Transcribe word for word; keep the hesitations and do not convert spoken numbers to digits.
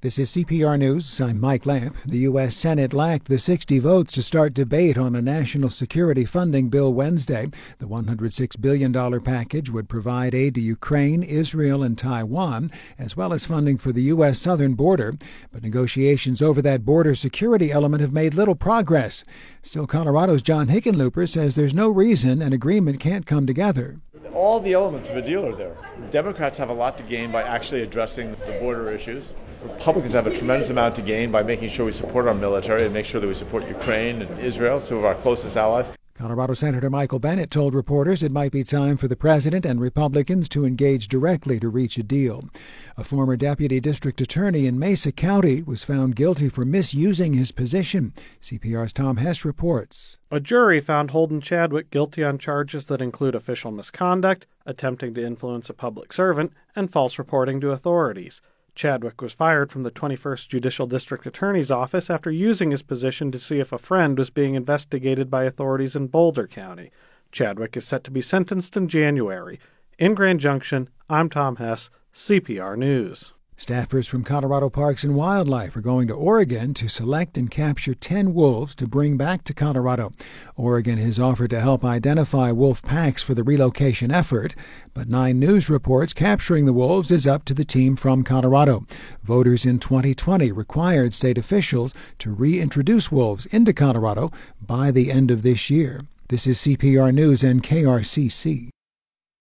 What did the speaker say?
This is C P R News. I'm Mike Lamp. The U S. Senate lacked the sixty votes to start debate on a national security funding bill Wednesday. The one hundred six billion dollars package would provide aid to Ukraine, Israel, and Taiwan, as well as funding for the U S southern border. But negotiations over that border security element have made little progress. Still, Colorado's John Hickenlooper says there's no reason an agreement can't come together. All the elements of a deal are there. Democrats have a lot to gain by actually addressing the border issues. Republicans have a tremendous amount to gain by making sure we support our military and make sure that we support Ukraine and Israel, two of our closest allies. Colorado Senator Michael Bennet told reporters it might be time for the president and Republicans to engage directly to reach a deal. A former deputy district attorney in Mesa County was found guilty for misusing his position. C P R's Tom Hess reports. A jury found Holden Chadwick guilty on charges that include official misconduct, attempting to influence a public servant, and false reporting to authorities. Chadwick was fired from the twenty-first Judicial District Attorney's Office after using his position to see if a friend was being investigated by authorities in Boulder County. Chadwick is set to be sentenced in January. In Grand Junction, I'm Tom Hess, C P R News. Staffers from Colorado Parks and Wildlife are going to Oregon to select and capture ten wolves to bring back to Colorado. Oregon has offered to help identify wolf packs for the relocation effort, but Nine News reports capturing the wolves is up to the team from Colorado. Voters in twenty twenty required state officials to reintroduce wolves into Colorado by the end of this year. This is C P R News and K R C C.